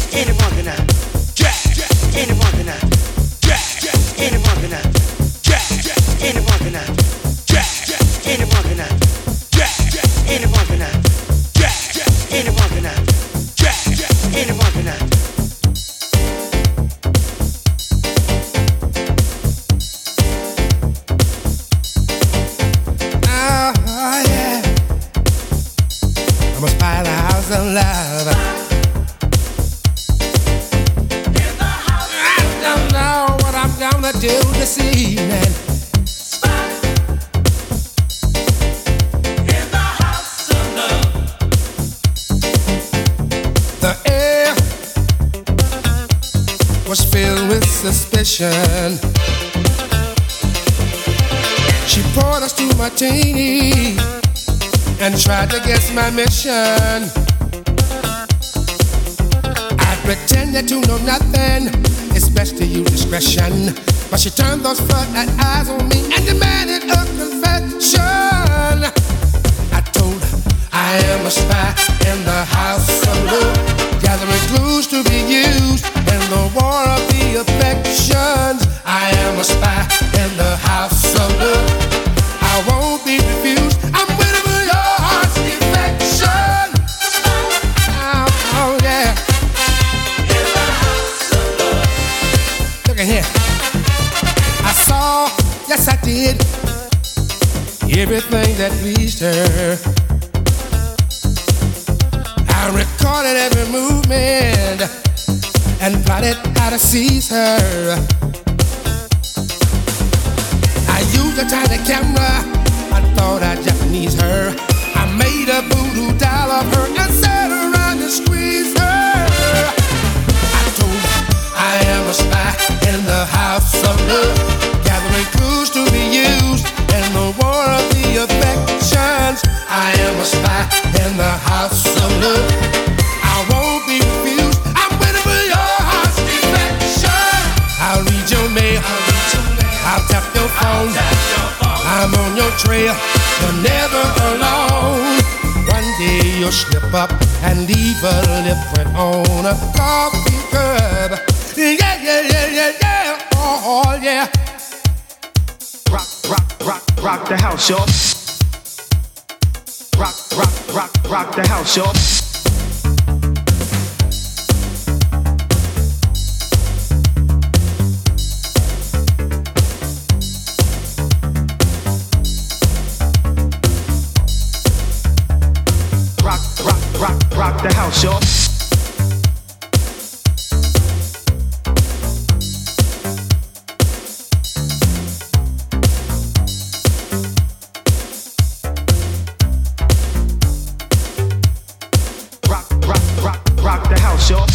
Anyone can I? Anyone can I? Anyone can I? Anyone can I? Anyone can I? Anyone can I? Anyone can I? Anyone can I? Oh, yeah. I must find a house of love. I don't know what I'm gonna do this evening. In the house of love. The air was filled with suspicion. She poured us two martini and tried to guess my mission. I pretended to know nothing. It's best to use discretion. But she turned those floodlight eyes on me and demanded a confession. I told her I am a spy in the house of love, gathering clues to be used in the war of the affections. I am a spy in the house of love. I won't be refused. I'm waiting for your heart's defection. Oh yeah. In the house of love. Look at here. I saw, yes I did, everything that pleased her. I recorded every movement and plotted how to seize her. I used a tiny camera, I thought I'd Japanese her. I made a voodoo doll of her and sat around and squeezed her. I told her I am a spy in the house of love, gathering clues to be used in the war of the affections. I am a spy in the house of love. I won't be refused. I'm waiting for your heart's defection. I'll read your mail. I'll tap your phone. I'm on your trail. You're never alone. One day you'll slip up and leave a lip print on a coffee cup. Yeah, yeah, yeah, yeah, yeah. Oh, yeah. Rock, rock, rock, rock the house, y'all. Rock, rock, rock, rock the house, y'all. Rock, rock, rock, rock the house, y'all. Rock the house, y'all.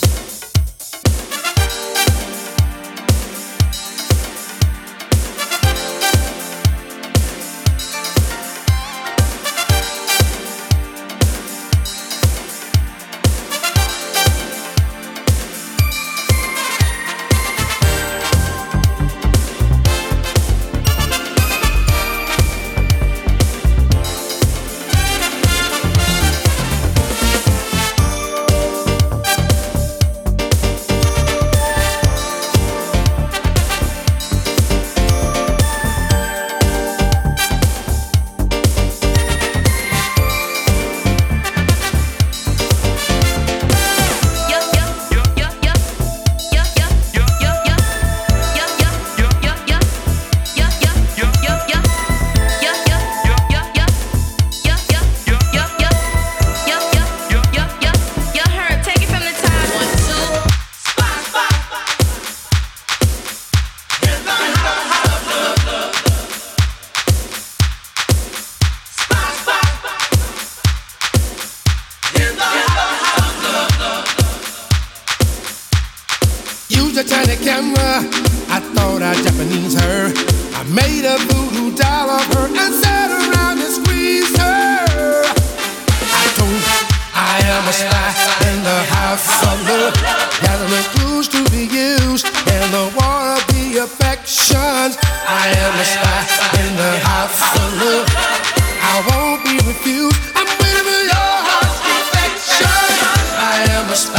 Used a tiny camera, I thought I'd Japanese her. I made a voodoo doll of her and sat around and squeezed her. I told her I am a spy in the house of love, gathering clues to be used in the war of the affections. I am a spy in the house of love. I won't be refused. I'm waiting for your heart's affection. I am a spy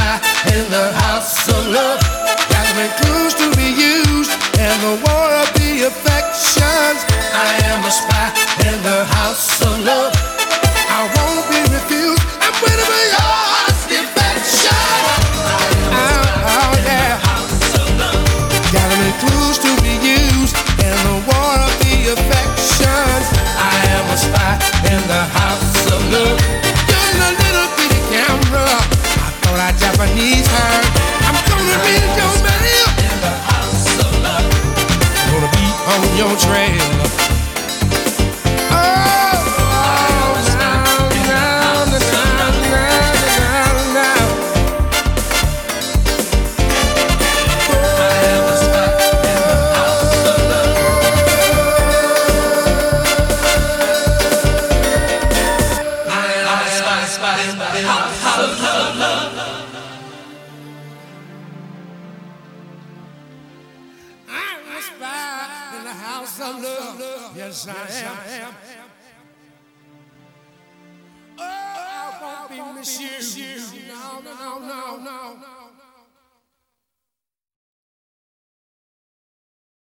in the house of love. Gathering clues to be used in the war of the affections. I am a spy in the house of love. I won't be refused. I'm waiting for your heart's defection. Oh yeah. Gathering clues to be used in the war of the affections. I am a spy in the house of love. You're a little bitty camera. I thought I Japanese her. I'm gonna read your mail. In the house of love. I'm gonna be on your trail. Yes, I am. Oh, I won't be misused. No.